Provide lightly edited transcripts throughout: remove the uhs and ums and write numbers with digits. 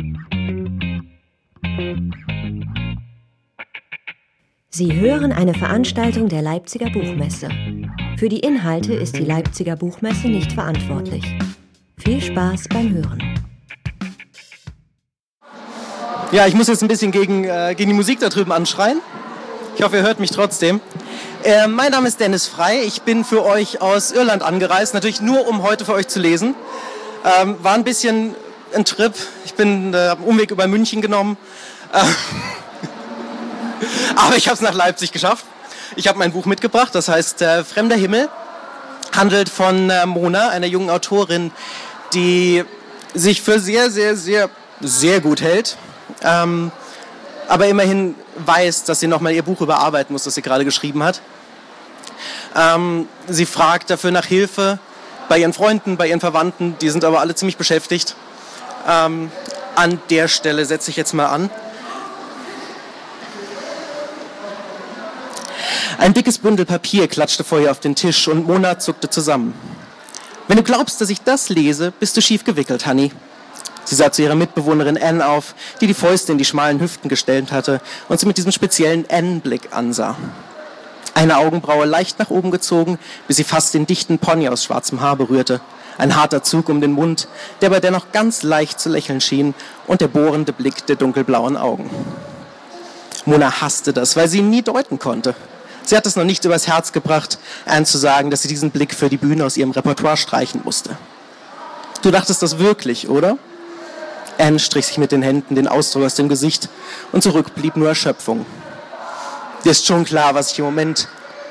Sie hören eine Veranstaltung der Leipziger Buchmesse. Für die Inhalte ist die Leipziger Buchmesse nicht verantwortlich. Viel Spaß beim Hören. Ja, ich muss jetzt ein bisschen gegen die Musik da drüben anschreien. Ich hoffe, ihr hört mich trotzdem. Mein Name ist Dennis Frey. Ich bin für euch aus Irland angereist, natürlich nur, um heute für euch zu lesen. War ein bisschen ein Trip. Ich bin einen Umweg über München genommen. Aber ich habe es nach Leipzig geschafft. Ich habe mein Buch mitgebracht, das heißt Fremder Himmel. Handelt von Mona, einer jungen Autorin, die sich für sehr, sehr, sehr, sehr gut hält. Aber immerhin weiß, dass sie nochmal ihr Buch überarbeiten muss, das sie gerade geschrieben hat. Sie fragt dafür nach Hilfe bei ihren Freunden, bei ihren Verwandten. Die sind aber alle ziemlich beschäftigt. An der Stelle setze ich jetzt mal an. Ein dickes Bündel Papier klatschte vor ihr auf den Tisch und Mona zuckte zusammen. Wenn du glaubst, dass ich das lese, bist du schief gewickelt, Honey. Sie sah zu ihrer Mitbewohnerin Anne auf, die die Fäuste in die schmalen Hüften gestellt hatte und sie mit diesem speziellen Anne-Blick ansah. Eine Augenbraue leicht nach oben gezogen, bis sie fast den dichten Pony aus schwarzem Haar berührte. Ein harter Zug um den Mund, der aber dennoch ganz leicht zu lächeln schien und der bohrende Blick der dunkelblauen Augen. Mona hasste das, weil sie ihn nie deuten konnte. Sie hat es noch nicht übers Herz gebracht, Anne zu sagen, dass sie diesen Blick für die Bühne aus ihrem Repertoire streichen musste. Du dachtest das wirklich, oder? Anne strich sich mit den Händen den Ausdruck aus dem Gesicht und zurück blieb nur Erschöpfung. Dir ist schon klar, was ich im Moment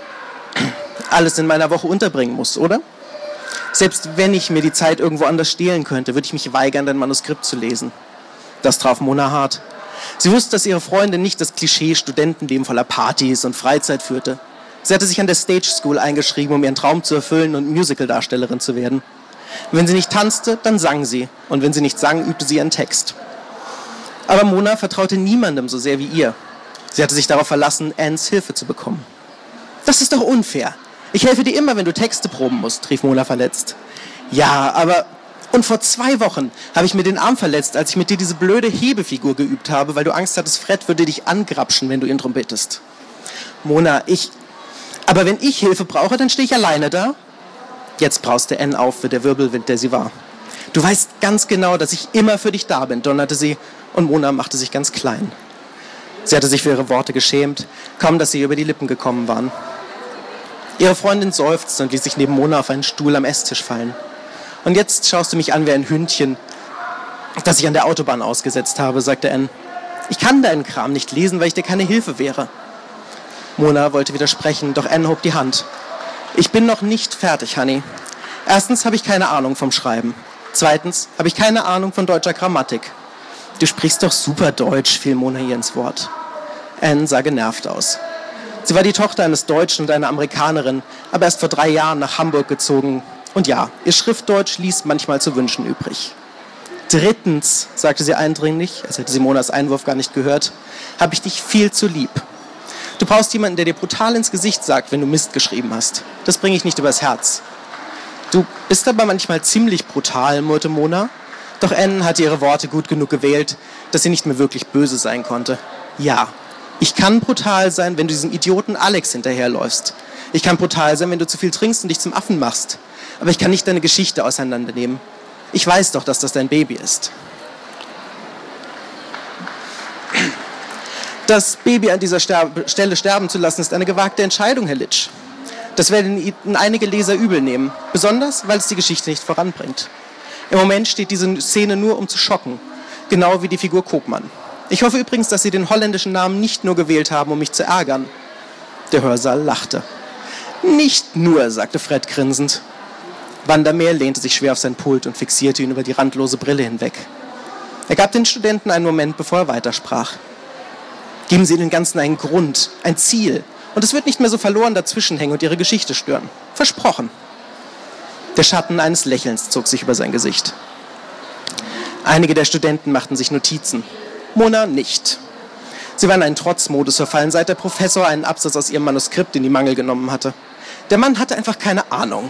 alles in meiner Woche unterbringen muss, oder? Selbst wenn ich mir die Zeit irgendwo anders stehlen könnte, würde ich mich weigern, dein Manuskript zu lesen. Das traf Mona hart. Sie wusste, dass ihre Freundin nicht das Klischee-Studentenleben voller Partys und Freizeit führte. Sie hatte sich an der Stage School eingeschrieben, um ihren Traum zu erfüllen und Musical-Darstellerin zu werden. Wenn sie nicht tanzte, dann sang sie. Und wenn sie nicht sang, übte sie ihren Text. Aber Mona vertraute niemandem so sehr wie ihr. Sie hatte sich darauf verlassen, Annes Hilfe zu bekommen. Das ist doch unfair. Ich helfe dir immer, wenn du Texte proben musst, rief Mona verletzt. Ja, aber... Und vor 2 Wochen habe ich mir den Arm verletzt, als ich mit dir diese blöde Hebefigur geübt habe, weil du Angst hattest, Fred würde dich angrapschen, wenn du ihn drum bittest. Mona, Aber wenn ich Hilfe brauche, dann stehe ich alleine da. Jetzt brauste Anne auf wie der Wirbelwind, der sie war. Du weißt ganz genau, dass ich immer für dich da bin, donnerte sie, und Mona machte sich ganz klein. Sie hatte sich für ihre Worte geschämt, kaum dass sie über die Lippen gekommen waren. Ihre Freundin seufzte und ließ sich neben Mona auf einen Stuhl am Esstisch fallen. Und jetzt schaust du mich an wie ein Hündchen, das ich an der Autobahn ausgesetzt habe, sagte Anne. Ich kann deinen Kram nicht lesen, weil ich dir keine Hilfe wäre. Mona wollte widersprechen, doch Anne hob die Hand. Ich bin noch nicht fertig, Honey. Erstens habe ich keine Ahnung vom Schreiben. Zweitens habe ich keine Ahnung von deutscher Grammatik. Du sprichst doch super Deutsch, fiel Mona ihr ins Wort. Anne sah genervt aus. Sie war die Tochter eines Deutschen und einer Amerikanerin, aber erst vor 3 Jahren nach Hamburg gezogen. Und ja, ihr Schriftdeutsch ließ manchmal zu wünschen übrig. Drittens, sagte sie eindringlich, als hätte sie Monas Einwurf gar nicht gehört, habe ich dich viel zu lieb. Du brauchst jemanden, der dir brutal ins Gesicht sagt, wenn du Mist geschrieben hast. Das bringe ich nicht übers Herz. Du bist aber manchmal ziemlich brutal, murrte Mona. Doch Anne hatte ihre Worte gut genug gewählt, dass sie nicht mehr wirklich böse sein konnte. Ja, ich kann brutal sein, wenn du diesem Idioten Alex hinterherläufst. Ich kann brutal sein, wenn du zu viel trinkst und dich zum Affen machst. Aber ich kann nicht deine Geschichte auseinandernehmen. Ich weiß doch, dass das dein Baby ist. Das Baby an dieser Stelle sterben zu lassen, ist eine gewagte Entscheidung, Herr Litsch. Das werden Ihnen einige Leser übel nehmen. Besonders, weil es die Geschichte nicht voranbringt. Im Moment steht diese Szene nur, um zu schocken. Genau wie die Figur Koopman. Ich hoffe übrigens, dass Sie den holländischen Namen nicht nur gewählt haben, um mich zu ärgern. Der Hörsaal lachte. Nicht nur, sagte Fred grinsend. Vandermeer lehnte sich schwer auf sein Pult und fixierte ihn über die randlose Brille hinweg. Er gab den Studenten einen Moment, bevor er weitersprach. Geben Sie den Ganzen einen Grund, ein Ziel. Und es wird nicht mehr so verloren dazwischenhängen und Ihre Geschichte stören. Versprochen. Der Schatten eines Lächelns zog sich über sein Gesicht. Einige der Studenten machten sich Notizen. Mona nicht. Sie war in einen Trotzmodus verfallen, seit der Professor einen Absatz aus ihrem Manuskript in die Mangel genommen hatte. Der Mann hatte einfach keine Ahnung.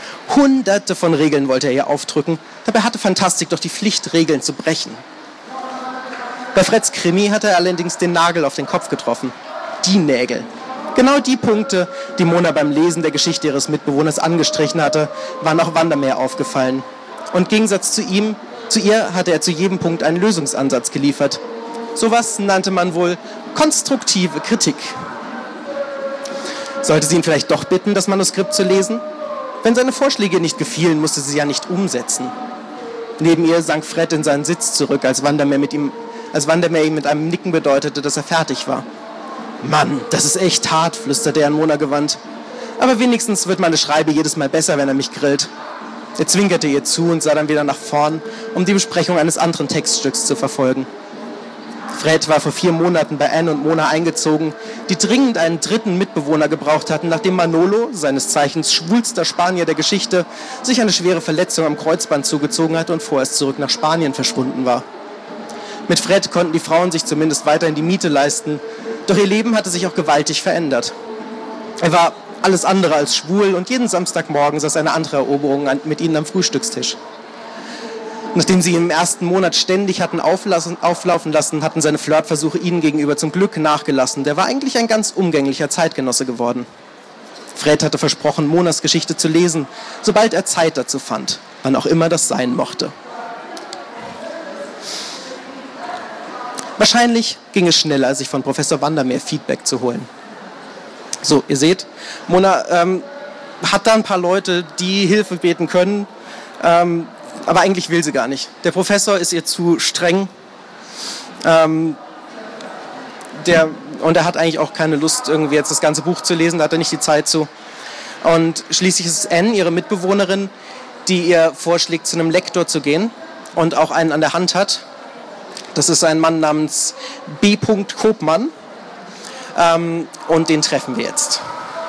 Hunderte von Regeln wollte er ihr aufdrücken. Dabei hatte Fantastik doch die Pflicht, Regeln zu brechen. Bei Freds Krimi hatte er allerdings den Nagel auf den Kopf getroffen. Die Nägel. Genau die Punkte, die Mona beim Lesen der Geschichte ihres Mitbewohners angestrichen hatte, waren auch Vandermeer aufgefallen. Und im Gegensatz zu ihr hatte er zu jedem Punkt einen Lösungsansatz geliefert. Sowas nannte man wohl konstruktive Kritik. Sollte sie ihn vielleicht doch bitten, das Manuskript zu lesen? Wenn seine Vorschläge nicht gefielen, musste sie ja nicht umsetzen. Neben ihr sank Fred in seinen Sitz zurück, als Vandermeer ihm mit einem Nicken bedeutete, dass er fertig war. »Mann, das ist echt hart«, flüsterte er an Mona gewandt. »Aber wenigstens wird meine Schreibe jedes Mal besser, wenn er mich grillt.« Er zwinkerte ihr zu und sah dann wieder nach vorn, um die Besprechung eines anderen Textstücks zu verfolgen. Fred war vor 4 Monaten bei Anne und Mona eingezogen, die dringend einen dritten Mitbewohner gebraucht hatten, nachdem Manolo, seines Zeichens schwulster Spanier der Geschichte, sich eine schwere Verletzung am Kreuzband zugezogen hatte und vorerst zurück nach Spanien verschwunden war. Mit Fred konnten die Frauen sich zumindest weiterhin die Miete leisten, doch ihr Leben hatte sich auch gewaltig verändert. Er war alles andere als schwul und jeden Samstagmorgen saß eine andere Eroberung mit ihnen am Frühstückstisch. Nachdem sie ihn im ersten Monat ständig hatten auflaufen lassen, hatten seine Flirtversuche ihnen gegenüber zum Glück nachgelassen. Der war eigentlich ein ganz umgänglicher Zeitgenosse geworden. Fred hatte versprochen, Monas Geschichte zu lesen, sobald er Zeit dazu fand, wann auch immer das sein mochte. Wahrscheinlich ging es schneller, sich von Professor Vandermeer Feedback zu holen. So, ihr seht, Mona hat da ein paar Leute, die Hilfe beten können, aber eigentlich will sie gar nicht. Der Professor ist ihr zu streng und er hat eigentlich auch keine Lust, irgendwie jetzt das ganze Buch zu lesen, da hat er nicht die Zeit zu. Und schließlich ist es Anne, ihre Mitbewohnerin, die ihr vorschlägt, zu einem Lektor zu gehen und auch einen an der Hand hat. Das ist ein Mann namens B. Kopmann und den treffen wir jetzt.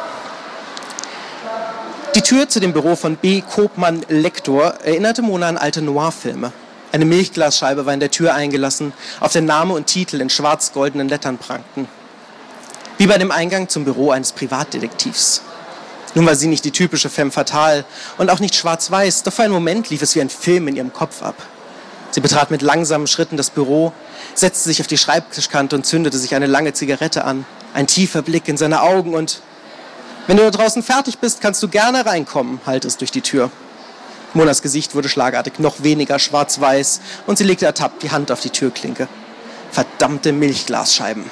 Die Tür zu dem Büro von B. Kopmann Lektor erinnerte Mona an alte Noir-Filme. Eine Milchglasscheibe war in der Tür eingelassen, auf der Name und Titel in schwarz-goldenen Lettern prangten. Wie bei dem Eingang zum Büro eines Privatdetektivs. Nun war sie nicht die typische femme fatale und auch nicht schwarz-weiß, doch für einen Moment lief es wie ein Film in ihrem Kopf ab. Sie betrat mit langsamen Schritten das Büro, setzte sich auf die Schreibtischkante und zündete sich eine lange Zigarette an. Ein tiefer Blick in seine Augen und »Wenn du da draußen fertig bist, kannst du gerne reinkommen«, hallte es durch die Tür. Monas Gesicht wurde schlagartig noch weniger schwarz-weiß und sie legte ertappt die Hand auf die Türklinke. Verdammte Milchglasscheiben.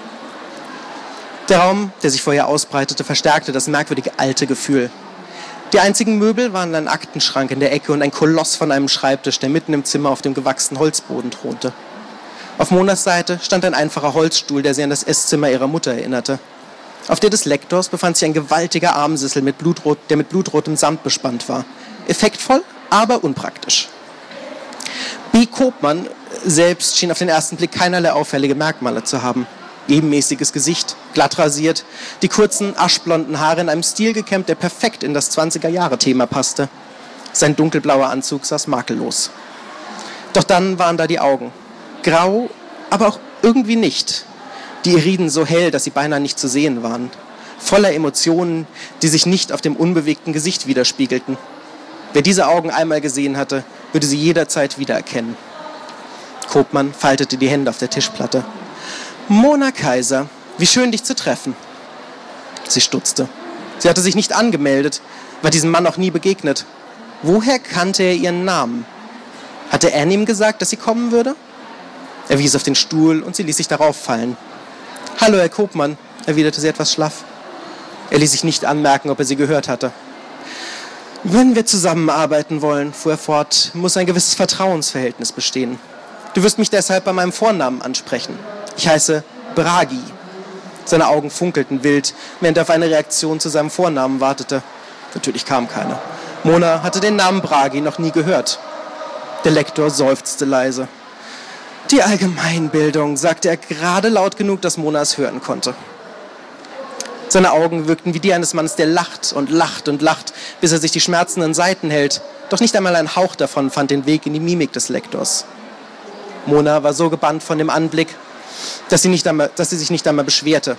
Der Raum, der sich vor ihr ausbreitete, verstärkte das merkwürdige alte Gefühl. Die einzigen Möbel waren ein Aktenschrank in der Ecke und ein Koloss von einem Schreibtisch, der mitten im Zimmer auf dem gewachsenen Holzboden thronte. Auf Monas Seite stand ein einfacher Holzstuhl, der sie an das Esszimmer ihrer Mutter erinnerte. Auf der des Lektors befand sich ein gewaltiger Armsessel, der mit blutrotem Samt bespannt war. Effektvoll, aber unpraktisch. B. Kopmann selbst schien auf den ersten Blick keinerlei auffällige Merkmale zu haben. Ebenmäßiges Gesicht, glatt rasiert, die kurzen, aschblonden Haare in einem Stil gekämmt, der perfekt in das 20er-Jahre-Thema passte. Sein dunkelblauer Anzug saß makellos. Doch dann waren da die Augen. Grau, aber auch irgendwie nicht. Die Iriden so hell, dass sie beinahe nicht zu sehen waren. Voller Emotionen, die sich nicht auf dem unbewegten Gesicht widerspiegelten. Wer diese Augen einmal gesehen hatte, würde sie jederzeit wiedererkennen. Kopmann faltete die Hände auf der Tischplatte. »Mona Kaiser, wie schön, dich zu treffen.« Sie stutzte. Sie hatte sich nicht angemeldet, war diesem Mann noch nie begegnet. Woher kannte er ihren Namen? Hatte Anne ihm gesagt, dass sie kommen würde? Er wies auf den Stuhl und sie ließ sich darauf fallen. »Hallo, Herr Kopmann«, erwiderte sie etwas schlaff. Er ließ sich nicht anmerken, ob er sie gehört hatte. »Wenn wir zusammenarbeiten wollen«, fuhr er fort, »muss ein gewisses Vertrauensverhältnis bestehen. Du wirst mich deshalb bei meinem Vornamen ansprechen. Ich heiße Bragi.« Seine Augen funkelten wild, während er auf eine Reaktion zu seinem Vornamen wartete. Natürlich kam keine. Mona hatte den Namen Bragi noch nie gehört. Der Lektor seufzte leise. »Die Allgemeinbildung«, sagte er gerade laut genug, dass Mona es hören konnte. Seine Augen wirkten wie die eines Mannes, der lacht und lacht und lacht, bis er sich die schmerzenden Seiten hält. Doch nicht einmal ein Hauch davon fand den Weg in die Mimik des Lektors. Mona war so gebannt von dem Anblick, dass sie sich nicht einmal beschwerte.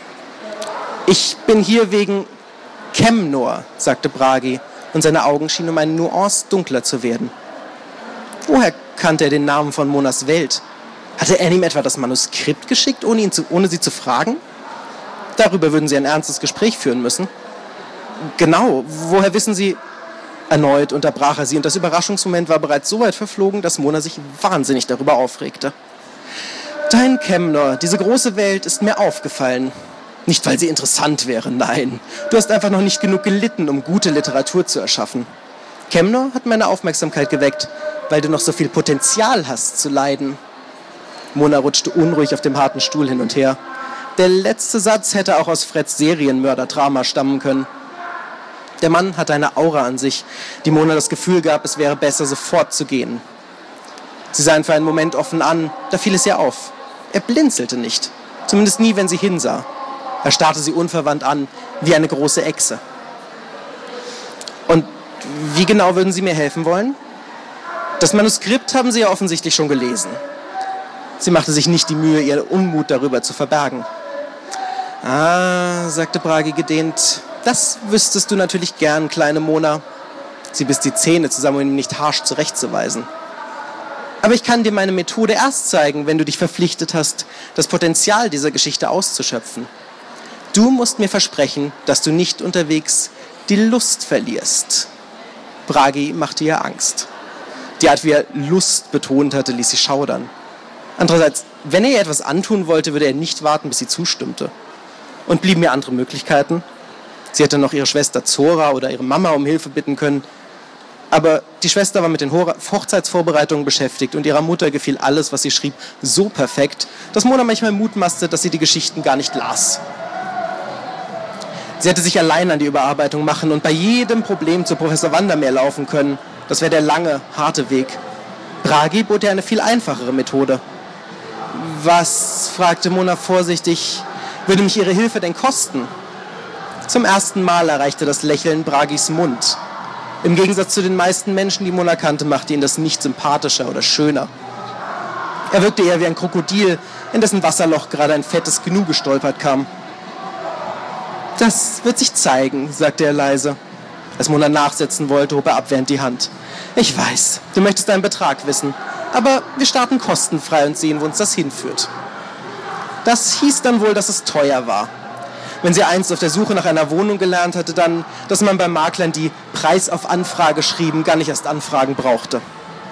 »Ich bin hier wegen Kemnor«, sagte Bragi, und seine Augen schienen um eine Nuance dunkler zu werden. Woher kannte er den Namen von Monas Welt? Hatte Anne ihm etwa das Manuskript geschickt, ohne sie zu fragen? Darüber würden sie ein ernstes Gespräch führen müssen. Genau, woher wissen Sie... Erneut unterbrach er sie und das Überraschungsmoment war bereits so weit verflogen, dass Mona sich wahnsinnig darüber aufregte. Dein Kemner, diese große Welt ist mir aufgefallen. Nicht, weil sie interessant wäre, nein. Du hast einfach noch nicht genug gelitten, um gute Literatur zu erschaffen. Kemner hat meine Aufmerksamkeit geweckt, weil du noch so viel Potenzial hast zu leiden. Mona rutschte unruhig auf dem harten Stuhl hin und her. Der letzte Satz hätte auch aus Freds Serienmörder-Drama stammen können. Der Mann hatte eine Aura an sich, die Mona das Gefühl gab, es wäre besser, sofort zu gehen. Sie sah ihn für einen Moment offen an, da fiel es ihr auf. Er blinzelte nicht, zumindest nie, wenn sie hinsah. Er starrte sie unverwandt an, wie eine große Echse. Und wie genau würden Sie mir helfen wollen? Das Manuskript haben Sie ja offensichtlich schon gelesen. Sie machte sich nicht die Mühe, ihren Unmut darüber zu verbergen. Ah, sagte Bragi gedehnt, das wüsstest du natürlich gern, kleine Mona. Sie biss die Zähne zusammen, um ihn nicht harsch zurechtzuweisen. Aber ich kann dir meine Methode erst zeigen, wenn du dich verpflichtet hast, das Potenzial dieser Geschichte auszuschöpfen. Du musst mir versprechen, dass du nicht unterwegs die Lust verlierst. Bragi machte ihr Angst. Die Art, wie er Lust betont hatte, ließ sie schaudern. Andererseits, wenn er ihr etwas antun wollte, würde er nicht warten, bis sie zustimmte. Und blieben ihr andere Möglichkeiten? Sie hätte noch ihre Schwester Zora oder ihre Mama um Hilfe bitten können. Aber die Schwester war mit den Hochzeitsvorbereitungen beschäftigt und ihrer Mutter gefiel alles, was sie schrieb, so perfekt, dass Mona manchmal mutmaßte, dass sie die Geschichten gar nicht las. Sie hätte sich allein an die Überarbeitung machen und bei jedem Problem zu Professor Vandermeer laufen können. Das wäre der lange, harte Weg. Bragi bot ihr eine viel einfachere Methode. Was, fragte Mona vorsichtig, würde mich ihre Hilfe denn kosten? Zum ersten Mal erreichte das Lächeln Bragis Mund. Im Gegensatz zu den meisten Menschen, die Mona kannte, machte ihn das nicht sympathischer oder schöner. Er wirkte eher wie ein Krokodil, in dessen Wasserloch gerade ein fettes Gnu gestolpert kam. Das wird sich zeigen, sagte er leise. Als Mona nachsetzen wollte, hob er abwehrend die Hand. Ich weiß, du möchtest einen Betrag wissen, aber wir starten kostenfrei und sehen, wo uns das hinführt. Das hieß dann wohl, dass es teuer war. Wenn sie einst auf der Suche nach einer Wohnung gelernt hatte, dann, dass man beim Maklern die Preis auf Anfrage schrieben, gar nicht erst Anfragen brauchte.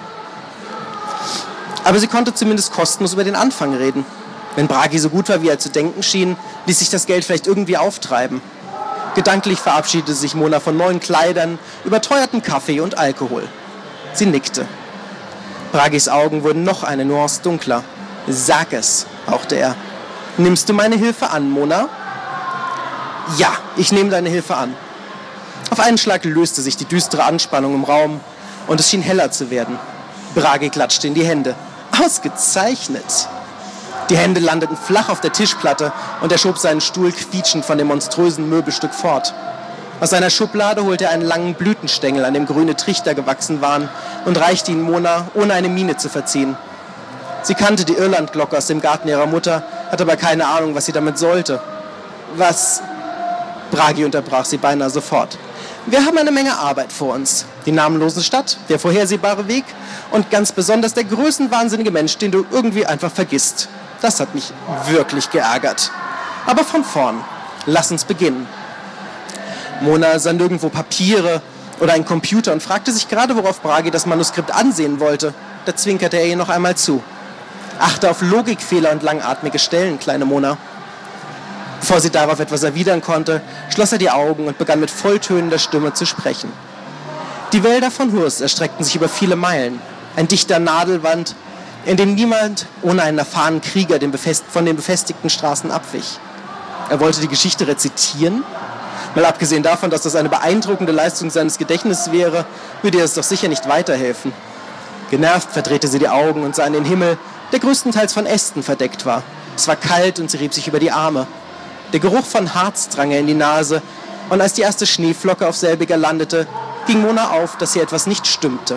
Aber sie konnte zumindest kostenlos über den Anfang reden. Wenn Bragi so gut war, wie er zu denken schien, ließ sich das Geld vielleicht irgendwie auftreiben. Gedanklich verabschiedete sich Mona von neuen Kleidern, überteuerten Kaffee und Alkohol. Sie nickte. Bragis Augen wurden noch eine Nuance dunkler. Sag es, hauchte er. Nimmst du meine Hilfe an, Mona? Ja, ich nehme deine Hilfe an. Auf einen Schlag löste sich die düstere Anspannung im Raum und es schien heller zu werden. Bragi klatschte in die Hände. Ausgezeichnet! Die Hände landeten flach auf der Tischplatte und er schob seinen Stuhl quietschend von dem monströsen Möbelstück fort. Aus seiner Schublade holte er einen langen Blütenstängel, an dem grüne Trichter gewachsen waren, und reichte ihn Mona, ohne eine Miene zu verziehen. Sie kannte die Irlandglocke aus dem Garten ihrer Mutter, hatte aber keine Ahnung, was sie damit sollte. Was? Bragi unterbrach sie beinahe sofort. Wir haben eine Menge Arbeit vor uns. Die namenlose Stadt, der vorhersehbare Weg und ganz besonders der größenwahnsinnige Mensch, den du irgendwie einfach vergisst. Das hat mich wirklich geärgert. Aber von vorn. Lass uns beginnen. Mona sah nirgendwo Papiere oder einen Computer und fragte sich gerade, worauf Bragi das Manuskript ansehen wollte. Da zwinkerte er ihr noch einmal zu. Achte auf Logikfehler und langatmige Stellen, kleine Mona. Bevor sie darauf etwas erwidern konnte, schloss er die Augen und begann mit volltönender Stimme zu sprechen. Die Wälder von Hurs erstreckten sich über viele Meilen. Ein dichter Nadelwand, in dem niemand ohne einen erfahrenen Krieger von den befestigten Straßen abwich. Er wollte die Geschichte rezitieren. Mal abgesehen davon, dass das eine beeindruckende Leistung seines Gedächtnisses wäre, würde ihr es doch sicher nicht weiterhelfen. Genervt verdrehte sie die Augen und sah in den Himmel, der größtenteils von Ästen verdeckt war. Es war kalt und sie rieb sich über die Arme. Der Geruch von Harz drang ihr in die Nase und als die erste Schneeflocke auf selbiger landete, ging Mona auf, dass hier etwas nicht stimmte.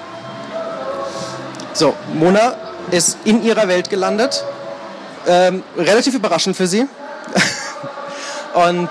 So, Mona ist in ihrer Welt gelandet. Relativ überraschend für sie. Und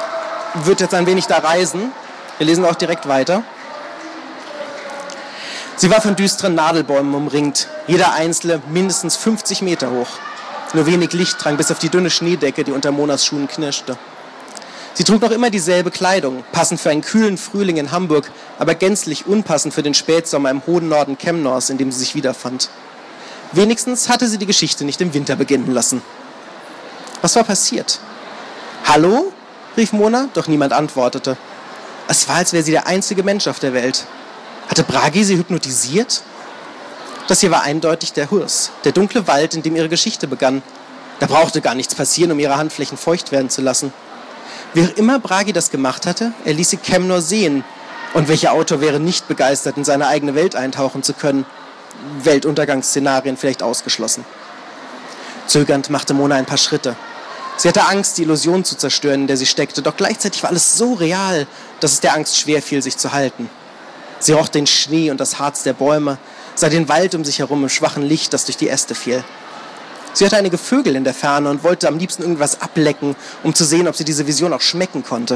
wird jetzt ein wenig da reisen. Wir lesen auch direkt weiter. Sie war von düsteren Nadelbäumen umringt, jeder einzelne mindestens 50 Meter hoch. Nur wenig Licht drang bis auf die dünne Schneedecke, die unter Monas Schuhen knirschte. Sie trug noch immer dieselbe Kleidung, passend für einen kühlen Frühling in Hamburg, aber gänzlich unpassend für den Spätsommer im hohen Norden Chemnors, in dem sie sich wiederfand. Wenigstens hatte sie die Geschichte nicht im Winter beginnen lassen. Was war passiert? »Hallo?« rief Mona, doch niemand antwortete. Es war, als wäre sie der einzige Mensch auf der Welt. Hatte Bragi sie hypnotisiert? Das hier war eindeutig der Hurs, der dunkle Wald, in dem ihre Geschichte begann. Da brauchte gar nichts passieren, um ihre Handflächen feucht werden zu lassen. Wie auch immer Bragi das gemacht hatte, er ließ sie Chemnor sehen. Und welcher Autor wäre nicht begeistert, in seine eigene Welt eintauchen zu können? Weltuntergangsszenarien vielleicht ausgeschlossen. Zögernd machte Mona ein paar Schritte. Sie hatte Angst, die Illusion zu zerstören, in der sie steckte, doch gleichzeitig war alles so real, dass es der Angst schwer fiel, sich zu halten. Sie roch den Schnee und das Harz der Bäume, sah den Wald um sich herum im schwachen Licht, das durch die Äste fiel. Sie hörte einige Vögel in der Ferne und wollte am liebsten irgendwas ablecken, um zu sehen, ob sie diese Vision auch schmecken konnte.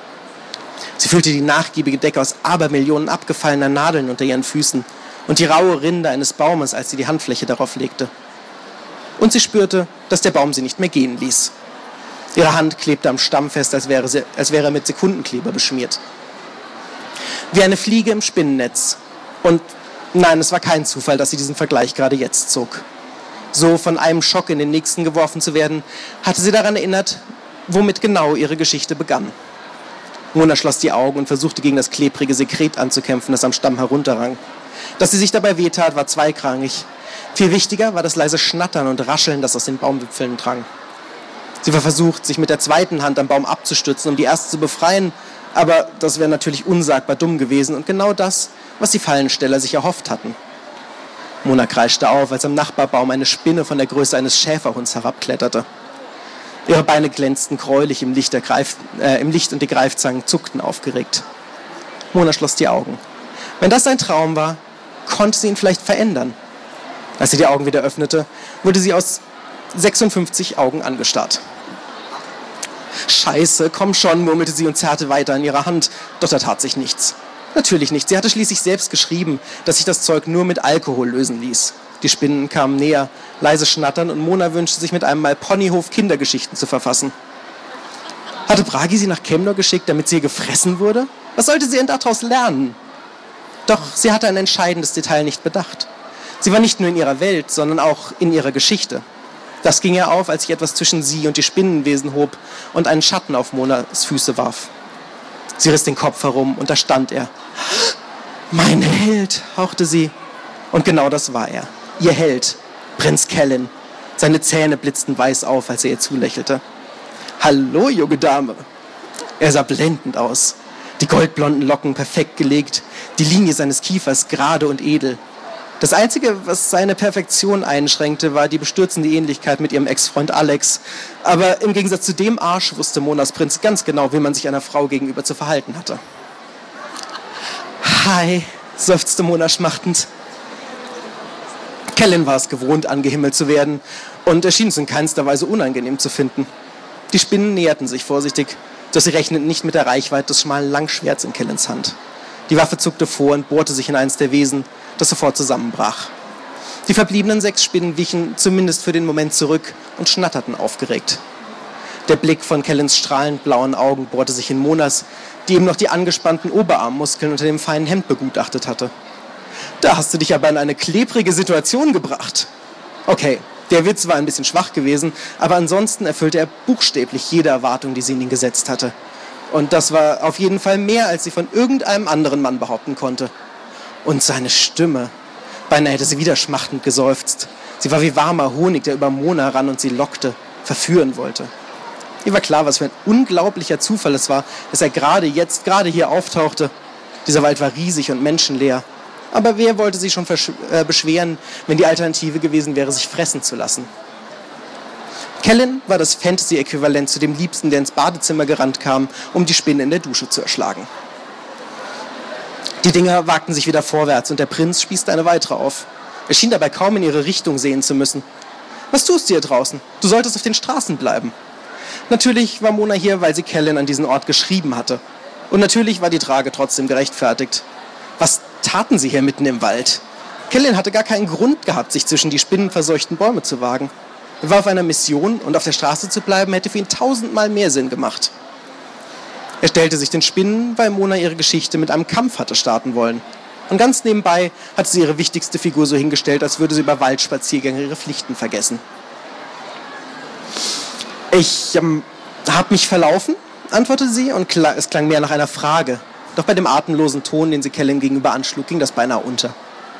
Sie fühlte die nachgiebige Decke aus Abermillionen abgefallener Nadeln unter ihren Füßen und die raue Rinde eines Baumes, als sie die Handfläche darauf legte. Und sie spürte, dass der Baum sie nicht mehr gehen ließ. Ihre Hand klebte am Stamm fest, als wäre er mit Sekundenkleber beschmiert. Wie eine Fliege im Spinnennetz. Und nein, es war kein Zufall, dass sie diesen Vergleich gerade jetzt zog. So von einem Schock in den nächsten geworfen zu werden, hatte sie daran erinnert, womit genau ihre Geschichte begann. Mona schloss die Augen und versuchte gegen das klebrige Sekret anzukämpfen, das am Stamm herunterrang. Dass sie sich dabei wehtat, war zweigrangig. Viel wichtiger war das leise Schnattern und Rascheln, das aus den Baumwipfeln drang. Sie war versucht, sich mit der zweiten Hand am Baum abzustützen, um die erste zu befreien, aber das wäre natürlich unsagbar dumm gewesen und genau das, was die Fallensteller sich erhofft hatten. Mona kreischte auf, als am Nachbarbaum eine Spinne von der Größe eines Schäferhunds herabkletterte. Ihre Beine glänzten gräulich im Licht und die Greifzangen zuckten aufgeregt. Mona schloss die Augen. Wenn das ein Traum war, konnte sie ihn vielleicht verändern. Als sie die Augen wieder öffnete, wurde sie aus 56 Augen angestarrt. »Scheiße, komm schon«, murmelte sie und zerrte weiter an ihrer Hand, doch da tat sich nichts. Natürlich nicht, sie hatte schließlich selbst geschrieben, dass sich das Zeug nur mit Alkohol lösen ließ. Die Spinnen kamen näher, leise schnattern und Mona wünschte sich mit einem Mal Ponyhof Kindergeschichten zu verfassen. Hatte Bragi sie nach Chemnor geschickt, damit sie gefressen wurde? Was sollte sie denn daraus lernen? Doch sie hatte ein entscheidendes Detail nicht bedacht. Sie war nicht nur in ihrer Welt, sondern auch in ihrer Geschichte. Das ging ihr auf, als sich etwas zwischen sie und die Spinnenwesen hob und einen Schatten auf Monas Füße warf. Sie riss den Kopf herum und da stand er. »Mein Held«, hauchte sie. Und genau das war er. Ihr Held, Prinz Kellin. Seine Zähne blitzten weiß auf, als er ihr zulächelte. »Hallo, junge Dame.« Er sah blendend aus. Die goldblonden Locken perfekt gelegt, die Linie seines Kiefers gerade und edel. Das Einzige, was seine Perfektion einschränkte, war die bestürzende Ähnlichkeit mit ihrem Ex-Freund Alex. Aber im Gegensatz zu dem Arsch wusste Monas Prinz ganz genau, wie man sich einer Frau gegenüber zu verhalten hatte. »Hi«, seufzte Mona schmachtend. Kellin war es gewohnt, angehimmelt zu werden, und er schien es in keinster Weise unangenehm zu finden. Die Spinnen näherten sich vorsichtig, doch sie rechneten nicht mit der Reichweite des schmalen Langschwerts in Kellins Hand. Die Waffe zuckte vor und bohrte sich in eins der Wesen, das sofort zusammenbrach. Die verbliebenen 6 Spinnen wichen zumindest für den Moment zurück und schnatterten aufgeregt. Der Blick von Kellins strahlend blauen Augen bohrte sich in Monas, die eben noch die angespannten Oberarmmuskeln unter dem feinen Hemd begutachtet hatte. »Da hast du dich aber in eine klebrige Situation gebracht.« Okay, der Witz war ein bisschen schwach gewesen, aber ansonsten erfüllte er buchstäblich jede Erwartung, die sie in ihn gesetzt hatte. Und das war auf jeden Fall mehr, als sie von irgendeinem anderen Mann behaupten konnte. Und seine Stimme. Beinahe hätte sie wieder schmachtend geseufzt. Sie war wie warmer Honig, der über Mona ran und sie lockte, verführen wollte. Ihr war klar, was für ein unglaublicher Zufall es war, dass er gerade hier auftauchte. Dieser Wald war riesig und menschenleer. Aber wer wollte sich schon beschweren, wenn die Alternative gewesen wäre, sich fressen zu lassen? Kellin war das Fantasy-Äquivalent zu dem Liebsten, der ins Badezimmer gerannt kam, um die Spinne in der Dusche zu erschlagen. Die Dinger wagten sich wieder vorwärts und der Prinz spießte eine weitere auf. Er schien dabei kaum in ihre Richtung sehen zu müssen. »Was tust du hier draußen? Du solltest auf den Straßen bleiben.« Natürlich war Mona hier, weil sie Kellin an diesen Ort geschrieben hatte. Und natürlich war die Trage trotzdem gerechtfertigt. Was taten sie hier mitten im Wald? Kellen hatte gar keinen Grund gehabt, sich zwischen die spinnenverseuchten Bäume zu wagen. Er war auf einer Mission und auf der Straße zu bleiben, hätte für ihn 1000-mal mehr Sinn gemacht. Er stellte sich den Spinnen, weil Mona ihre Geschichte mit einem Kampf hatte starten wollen. Und ganz nebenbei hatte sie ihre wichtigste Figur so hingestellt, als würde sie über Waldspaziergänge ihre Pflichten vergessen. Ich habe mich verlaufen, antwortete sie, und es klang mehr nach einer Frage. Doch bei dem atemlosen Ton, den sie Kellen gegenüber anschlug, ging das beinahe unter.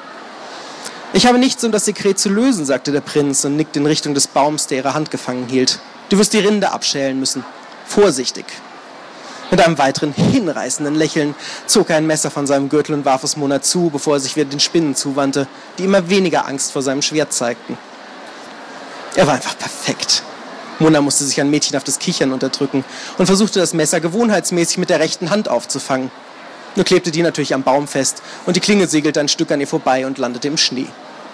Ich habe nichts, um das Sekret zu lösen, sagte der Prinz und nickte in Richtung des Baums, der ihre Hand gefangen hielt. Du wirst die Rinde abschälen müssen. Vorsichtig. Mit einem weiteren hinreißenden Lächeln zog er ein Messer von seinem Gürtel und warf es Mona zu, bevor er sich wieder den Spinnen zuwandte, die immer weniger Angst vor seinem Schwert zeigten. Er war einfach perfekt. Mona musste sich ein mädchenhaftes Kichern unterdrücken und versuchte das Messer gewohnheitsmäßig mit der rechten Hand aufzufangen. Nur klebte die natürlich am Baum fest und die Klinge segelte ein Stück an ihr vorbei und landete im Schnee.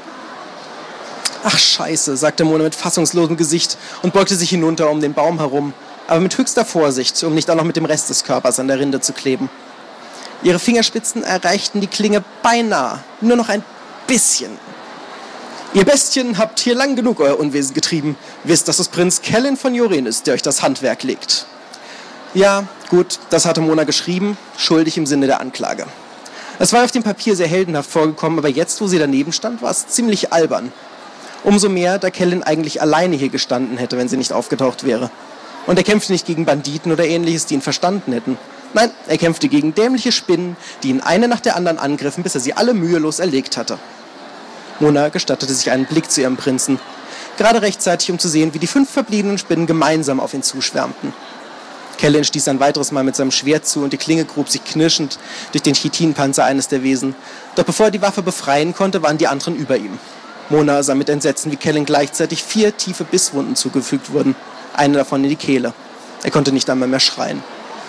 Ach Scheiße, sagte Mona mit fassungslosem Gesicht und beugte sich hinunter um den Baum herum, aber mit höchster Vorsicht, um nicht auch noch mit dem Rest des Körpers an der Rinde zu kleben. Ihre Fingerspitzen erreichten die Klinge beinahe, nur noch ein bisschen. Ihr Bestien habt hier lang genug euer Unwesen getrieben. Wisst, dass es Prinz Kellen von Joren ist, der euch das Handwerk legt. Ja, gut, das hatte Mona geschrieben, schuldig im Sinne der Anklage. Es war auf dem Papier sehr heldenhaft vorgekommen, aber jetzt, wo sie daneben stand, war es ziemlich albern. Umso mehr, da Kellen eigentlich alleine hier gestanden hätte, wenn sie nicht aufgetaucht wäre. Und er kämpfte nicht gegen Banditen oder Ähnliches, die ihn verstanden hätten. Nein, er kämpfte gegen dämliche Spinnen, die ihn eine nach der anderen angriffen, bis er sie alle mühelos erlegt hatte. Mona gestattete sich einen Blick zu ihrem Prinzen, gerade rechtzeitig, um zu sehen, wie die 5 verbliebenen Spinnen gemeinsam auf ihn zuschwärmten. Kellen stieß ein weiteres Mal mit seinem Schwert zu und die Klinge grub sich knirschend durch den Chitinpanzer eines der Wesen. Doch bevor er die Waffe befreien konnte, waren die anderen über ihm. Mona sah mit Entsetzen, wie Kellen gleichzeitig 4 tiefe Bisswunden zugefügt wurden, eine davon in die Kehle. Er konnte nicht einmal mehr schreien.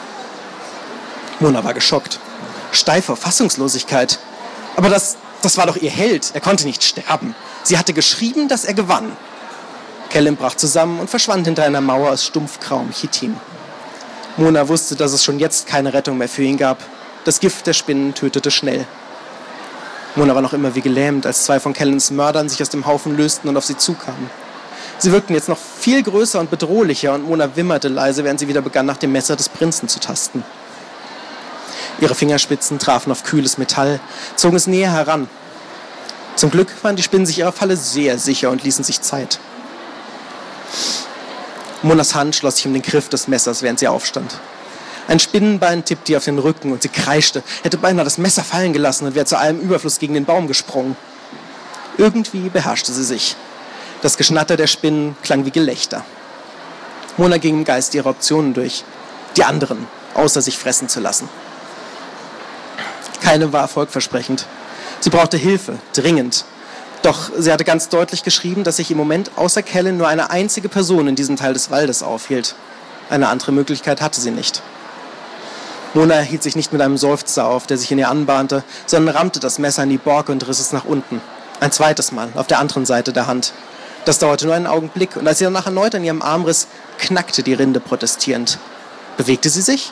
Mona war geschockt, steif vor Fassungslosigkeit. Aber das war doch ihr Held, er konnte nicht sterben. Sie hatte geschrieben, dass er gewann. Kellen brach zusammen und verschwand hinter einer Mauer aus stumpfgrauem Chitin. Mona wusste, dass es schon jetzt keine Rettung mehr für ihn gab. Das Gift der Spinnen tötete schnell. Mona war noch immer wie gelähmt, als 2 von Kellens Mördern sich aus dem Haufen lösten und auf sie zukamen. Sie wirkten jetzt noch viel größer und bedrohlicher und Mona wimmerte leise, während sie wieder begann, nach dem Messer des Prinzen zu tasten. Ihre Fingerspitzen trafen auf kühles Metall, zogen es näher heran. Zum Glück waren die Spinnen sich ihrer Falle sehr sicher und ließen sich Zeit. Monas Hand schloss sich um den Griff des Messers, während sie aufstand. Ein Spinnenbein tippte ihr auf den Rücken und sie kreischte, hätte beinahe das Messer fallen gelassen und wäre zu allem Überfluss gegen den Baum gesprungen. Irgendwie beherrschte sie sich. Das Geschnatter der Spinnen klang wie Gelächter. Mona ging im Geist ihre Optionen durch. Die anderen, außer sich fressen zu lassen. Keine war erfolgversprechend. Sie brauchte Hilfe, dringend. Doch sie hatte ganz deutlich geschrieben, dass sich im Moment außer Kellen nur eine einzige Person in diesem Teil des Waldes aufhielt. Eine andere Möglichkeit hatte sie nicht. Mona hielt sich nicht mit einem Seufzer auf, der sich in ihr anbahnte, sondern rammte das Messer in die Borke und riss es nach unten. Ein zweites Mal, auf der anderen Seite der Hand. Das dauerte nur einen Augenblick und als sie danach erneut an ihrem Arm riss, knackte die Rinde protestierend. Bewegte sie sich?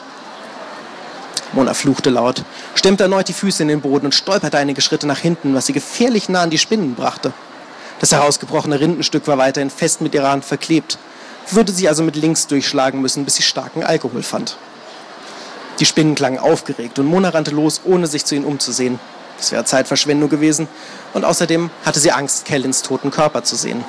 Mona fluchte laut, stemmte erneut die Füße in den Boden und stolperte einige Schritte nach hinten, was sie gefährlich nah an die Spinnen brachte. Das herausgebrochene Rindenstück war weiterhin fest mit ihrer Hand verklebt, würde sie also mit links durchschlagen müssen, bis sie starken Alkohol fand. Die Spinnen klangen aufgeregt und Mona rannte los, ohne sich zu ihnen umzusehen. Das wäre Zeitverschwendung gewesen und außerdem hatte sie Angst, Kellens toten Körper zu sehen.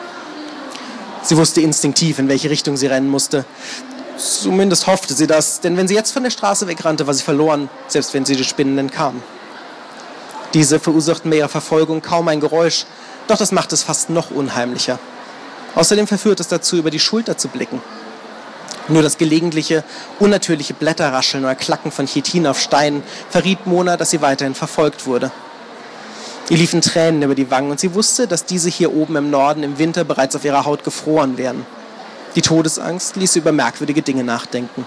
Sie wusste instinktiv, in welche Richtung sie rennen musste. Zumindest hoffte sie das, denn wenn sie jetzt von der Straße wegrannte, war sie verloren, selbst wenn sie die Spinnen entkam. Diese verursachten bei ihrer Verfolgung kaum ein Geräusch, doch das machte es fast noch unheimlicher. Außerdem verführte es dazu, über die Schulter zu blicken. Nur das gelegentliche, unnatürliche Blätterrascheln oder Klacken von Chitin auf Steinen verriet Mona, dass sie weiterhin verfolgt wurde. Ihr liefen Tränen über die Wangen und sie wusste, dass diese hier oben im Norden im Winter bereits auf ihrer Haut gefroren wären. Die Todesangst ließ sie über merkwürdige Dinge nachdenken.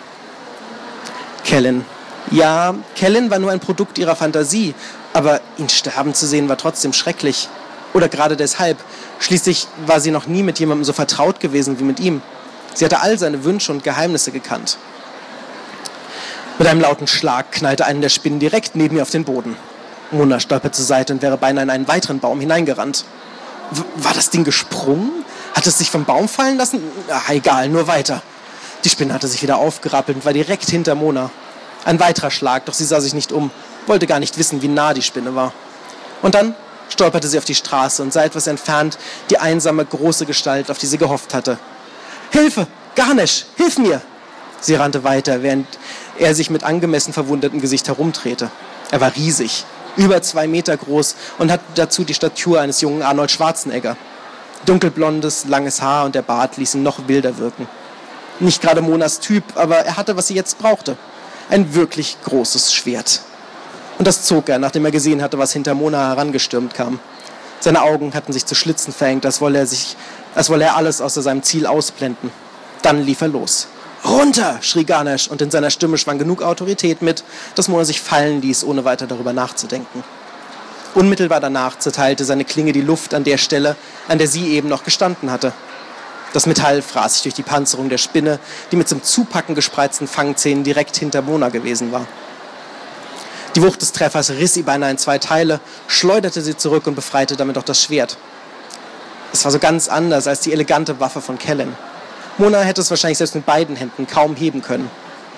Kellen. Ja, Kellen war nur ein Produkt ihrer Fantasie, aber ihn sterben zu sehen war trotzdem schrecklich. Oder gerade deshalb. Schließlich war sie noch nie mit jemandem so vertraut gewesen wie mit ihm. Sie hatte all seine Wünsche und Geheimnisse gekannt. Mit einem lauten Schlag knallte eine der Spinnen direkt neben ihr auf den Boden. Mona stolpert zur Seite und wäre beinahe in einen weiteren Baum hineingerannt. War das Ding gesprungen? Hat es sich vom Baum fallen lassen? Ach, egal, nur weiter. Die Spinne hatte sich wieder aufgerappelt und war direkt hinter Mona. Ein weiterer Schlag, doch sie sah sich nicht um, wollte gar nicht wissen, wie nah die Spinne war. Und dann stolperte sie auf die Straße und sah etwas entfernt die einsame, große Gestalt, auf die sie gehofft hatte. »Hilfe! Ganesh! Hilf mir!« Sie rannte weiter, während er sich mit angemessen verwundertem Gesicht herumdrehte. Er war riesig, über 2 Meter groß und hatte dazu die Statur eines jungen Arnold Schwarzenegger. Dunkelblondes, langes Haar und der Bart ließen noch wilder wirken. Nicht gerade Monas Typ, aber er hatte, was sie jetzt brauchte. Ein wirklich großes Schwert. Und das zog er, nachdem er gesehen hatte, was hinter Mona herangestürmt kam. Seine Augen hatten sich zu Schlitzen verengt, als wolle er alles außer seinem Ziel ausblenden. Dann lief er los. »Runter!« schrie Ganesh, und in seiner Stimme schwang genug Autorität mit, dass Mona sich fallen ließ, ohne weiter darüber nachzudenken. Unmittelbar danach zerteilte seine Klinge die Luft an der Stelle, an der sie eben noch gestanden hatte. Das Metall fraß sich durch die Panzerung der Spinne, die mit zum Zupacken gespreizten Fangzähnen direkt hinter Mona gewesen war. Die Wucht des Treffers riss sie beinahe in 2 Teile, schleuderte sie zurück und befreite damit auch das Schwert. Es war so ganz anders als die elegante Waffe von Kellen. Mona hätte es wahrscheinlich selbst mit beiden Händen kaum heben können.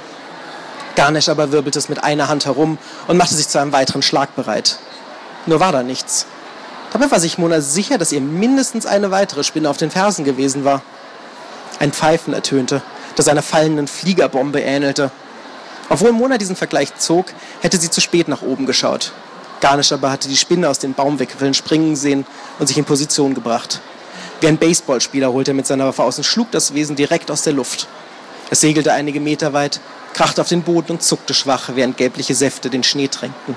Ganesh aber wirbelte es mit einer Hand herum und machte sich zu einem weiteren Schlag bereit. Nur war da nichts. Dabei war sich Mona sicher, dass ihr mindestens eine weitere Spinne auf den Fersen gewesen war. Ein Pfeifen ertönte, das einer fallenden Fliegerbombe ähnelte. Obwohl Mona diesen Vergleich zog, hätte sie zu spät nach oben geschaut. Ganesh aber hatte die Spinne aus den Baumwipfeln springen sehen und sich in Position gebracht. Wie ein Baseballspieler holte er mit seiner Waffe aus und schlug das Wesen direkt aus der Luft. Es segelte einige Meter weit, krachte auf den Boden und zuckte schwach, während gelbliche Säfte den Schnee tränkten.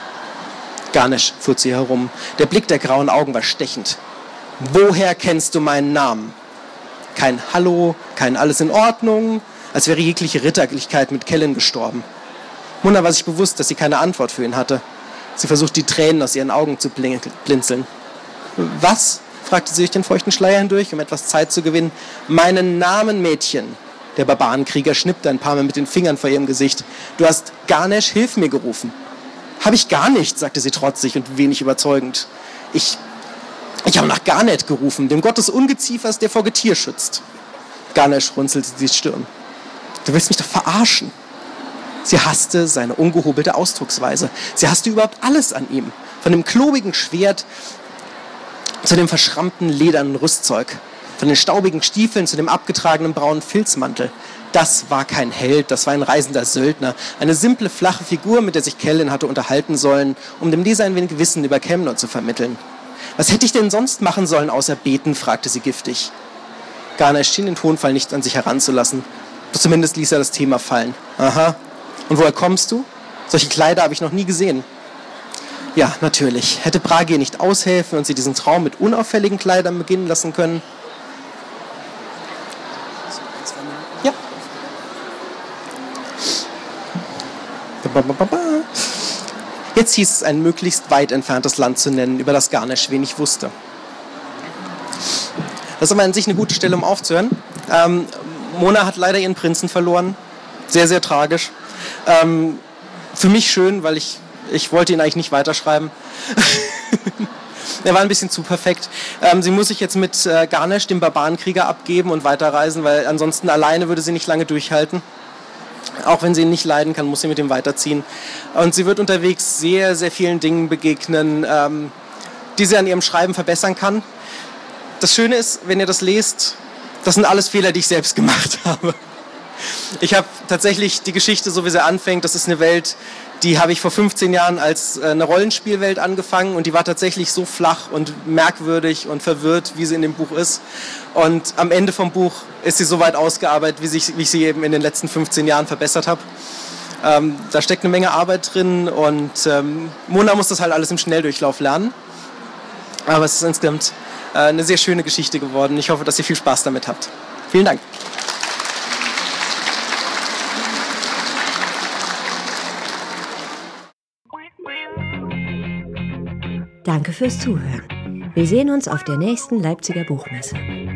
Ganesh fuhr zu ihr herum. Der Blick der grauen Augen war stechend. »Woher kennst du meinen Namen?« Kein Hallo, kein Alles in Ordnung, als wäre jegliche Ritterlichkeit mit Kellen gestorben. Mona war sich bewusst, dass sie keine Antwort für ihn hatte. Sie versuchte, die Tränen aus ihren Augen zu blinzeln. »Was?« fragte sie durch den feuchten Schleier hindurch, um etwas Zeit zu gewinnen. »Meinen Namen, Mädchen!« Der Barbarenkrieger schnippte ein paar Mal mit den Fingern vor ihrem Gesicht. »Du hast Ganesh, hilf mir gerufen.« »Habe ich gar nicht«, sagte sie trotzig und wenig überzeugend. Ich habe nach Garnet gerufen, dem Gott des Ungeziefers, der vor Getier schützt.« Ganesh runzelte die Stirn. »Du willst mich doch verarschen.« Sie hasste seine ungehobelte Ausdrucksweise. Sie hasste überhaupt alles an ihm. Von dem klobigen Schwert zu dem verschrammten ledernen Rüstzeug. Von den staubigen Stiefeln zu dem abgetragenen braunen Filzmantel. Das war kein Held, das war ein reisender Söldner. Eine simple, flache Figur, mit der sich Kellen hatte unterhalten sollen, um dem Leser ein wenig Wissen über Kemnor zu vermitteln. »Was hätte ich denn sonst machen sollen, außer beten?« fragte sie giftig. Ganesh schien den Tonfall nicht an sich heranzulassen. Doch zumindest ließ er das Thema fallen. »Aha. Und woher kommst du? Solche Kleider habe ich noch nie gesehen.« Ja, natürlich. Hätte Bragi nicht aushelfen und sie diesen Traum mit unauffälligen Kleidern beginnen lassen können? Ja. Jetzt hieß es, ein möglichst weit entferntes Land zu nennen, über das Ganesh wenig wusste. Das ist aber an sich eine gute Stelle, um aufzuhören. Mona hat leider ihren Prinzen verloren. Sehr, sehr tragisch. Für mich schön, weil ich wollte ihn eigentlich nicht weiterschreiben. Er war ein bisschen zu perfekt. Sie muss sich jetzt mit Ganesh, dem Barbarenkrieger, abgeben und weiterreisen, weil ansonsten alleine würde sie nicht lange durchhalten. Auch wenn sie ihn nicht leiden kann, muss sie mit ihm weiterziehen. Und sie wird unterwegs sehr, sehr vielen Dingen begegnen, die sie an ihrem Schreiben verbessern kann. Das Schöne ist, wenn ihr das lest, das sind alles Fehler, die ich selbst gemacht habe. Ich habe tatsächlich die Geschichte, so wie sie anfängt, das ist eine Welt, die habe ich vor 15 Jahren als eine Rollenspielwelt angefangen und die war tatsächlich so flach und merkwürdig und verwirrt, wie sie in dem Buch ist. Und am Ende vom Buch ist sie so weit ausgearbeitet, wie ich sie eben in den letzten 15 Jahren verbessert habe. Da steckt eine Menge Arbeit drin und Mona muss das halt alles im Schnelldurchlauf lernen. Aber es ist insgesamt eine sehr schöne Geschichte geworden. Ich hoffe, dass ihr viel Spaß damit habt. Vielen Dank. Danke fürs Zuhören. Wir sehen uns auf der nächsten Leipziger Buchmesse.